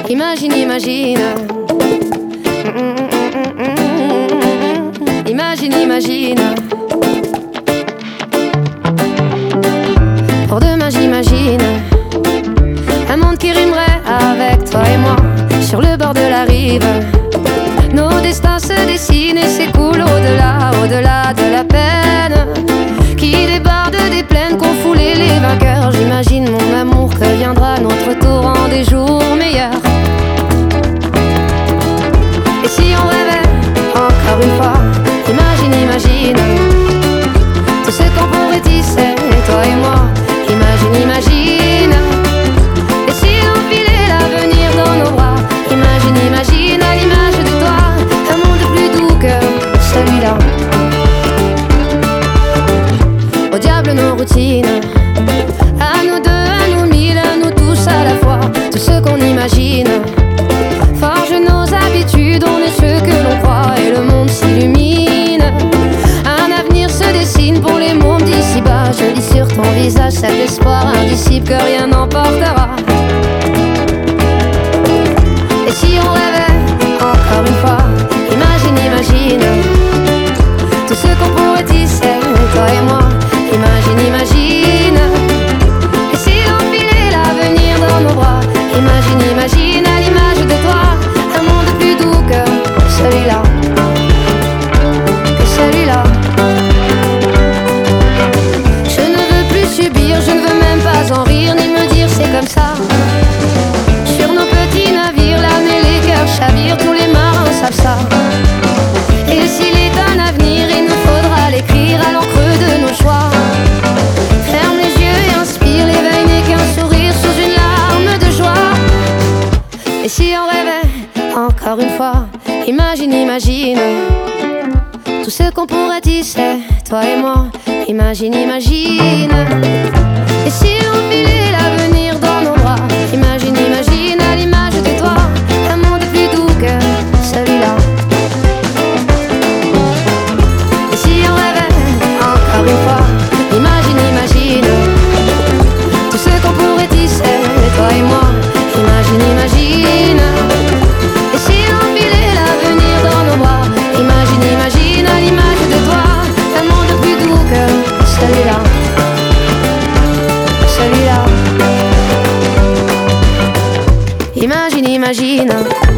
Imagine, imagine. Imagine, imagine. Pour demain j'imagine un monde qui rimerait avec toi et moi sur le bord de la rive. Nos destins se dessinent et s'écoulent au-delà, au-delà de la peine qui déborde des plaines qu'ont foulées les vainqueurs. J'imagine mon amour que viendra notre tour en des jours meilleurs. Et si on rêvait encore une fois, imagine, imagine tout ce qu'on pourrait tisser, toi et moi. Imagine, imagine. Et si on filait l'avenir dans nos bras, imagine, imagine à l'image de toi un monde plus doux que celui-là. Au diable nos routines, à nous deux, à nous mille, à nous tous à la fois. Tout ce qu'on imagine forge nos habitudes, on est ce que l'on croit et le monde s'illumine. Un avenir se dessine pour les mômes d'ici-bas. Je lis sur ton visage cet espoir indicible que rien n'emportera. Et si on rêvait encore une fois, imagine, imagine tout ce qu'on pourrait tisser, toi et moi. Imagine, imagine. Et si l'on filait l'avenir dans nos bras, imagine, imagine à l'image de toi un monde plus doux que celui-là, que celui-là. Je ne veux plus subir, je ne veux même pas en rire ni me dire c'est comme ça. Sur nos petits navires, l'âme et les cœurs chavirent, tous les marins savent ça. Et s'il est un avenir, il nous faudra l'écrire à l'encre de nos choix. Ferme les yeux et inspire, l'éveil n'est qu'un sourire sous une larme de joie. Et si on rêvait encore une fois, imagine, imagine tout ce qu'on pourrait tisser, toi et moi. Imagine, imagine. Et si on filait l'avenir dans nos bras, imagine, imagine à l'image de toi un monde plus doux que celui-là. Et si on rêvait encore une fois, imagine, imagine tout ce qu'on pourrait tisser, toi et moi. Imagine, imagine. Et si on filait l'avenir dans nos bras, imagine, imagine à l'image de toi un monde plus doux que celui-là, celui-là. Imagine, imagine.